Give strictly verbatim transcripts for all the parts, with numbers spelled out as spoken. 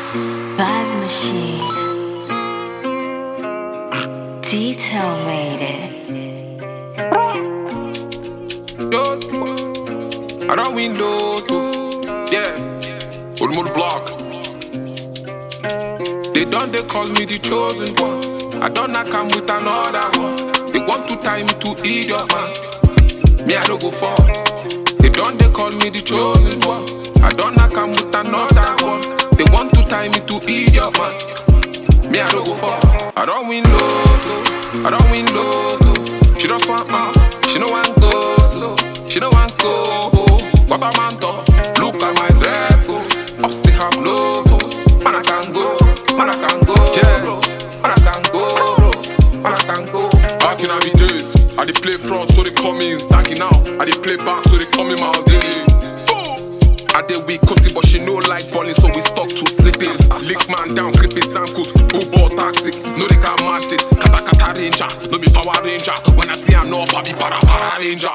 Vibe machine. Detail made it. Just, I don't window too. Yeah, old mode block. They done they call me the chosen one. I don't knock come with another one. They want to tie me to idiot man. Me I don't go for. They done they call me the chosen one. I don't knock come with another one. They want to tie me to idiot man. Me I don't go for. I don't win lotto. I don't win lotto. She just want up. She no want go slow. She no want go. Papa manto. Look at my dress go. Up stick up logo. Man I can go. Man I can go. Bro. Man I can go. Bro. Man I can go. Back in I be days. I dey play front so they call me Zaki now. I dey play back so they call me Maldini. I dey weak cozy but she no like balling so we stuck to sleeping. Lick man down, clipping samples, football tactics. No they can match this. Kata kata ranger, no be power ranger. When I see I'm up, I be para para ranger.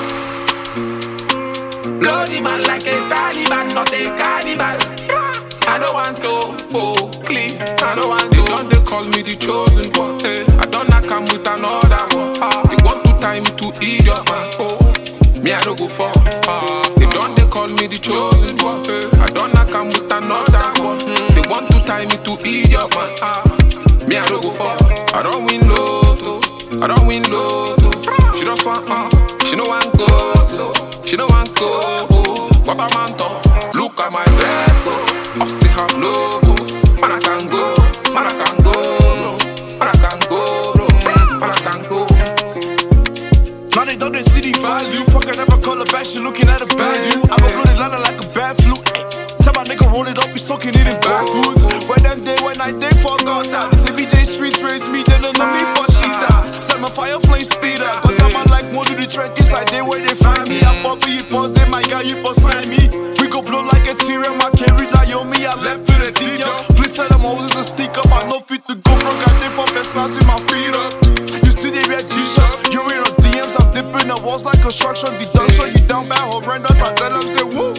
Bloody man like a Taliban, not a cannibal. I don't want to oh clean. I don't want to. They don't they call me the chosen one. Hey, I don't knock come with another one. Ah, they want to tie me to idiot man. Oh, me I don't go for. Ah, they don't they call me the chosen one. Hey, I don't knock come with another one. Mm, they want to tie me to idiot man. Ah, me I don't go for. I don't win lotto. I don't win lotto. She just want ah, uh, she no want go slow. She no want go. Oh, Papa manto. Look at my dress go. Up stick up logo. Man I can go. Man I can go. Bro. Man I can go. Bro. Man I can go. Now they don't they see the value. Fuck I never call her back. She looking at a value. I go blow the lala like a bad flu. Ay. Tell my nigga roll it up. Be soaking it in backwoods. When them day when I think for God time. They say B J Streets raise me. They don't know me but shit out. Set my fire flame speeder. Cause I'm on like one of the trenches. Like they where they find me. I'm Bobby. You pause. They my guy. You beside me. We go blow like a Tyrion. My carry that yo me. I left to the D up. Please tell them I was a stick up. I know fit to go broke. I dip up and snaps in my feet up. You still the red G-shirt. You in on D Ms. I'm dipping the walls like construction. Deduction. You down bad horrendous. I tell them say woo.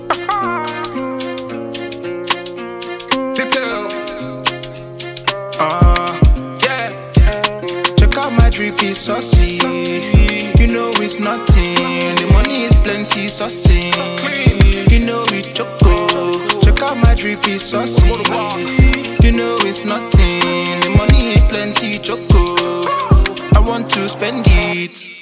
Detail. Uh, Yeah. check out my drip is saucy. You know it's nothing. The money is plenty saucy. Clean. You know it choco. Check out my drip is saucy. You know it's nothing. The money is plenty choco. I want to spend it.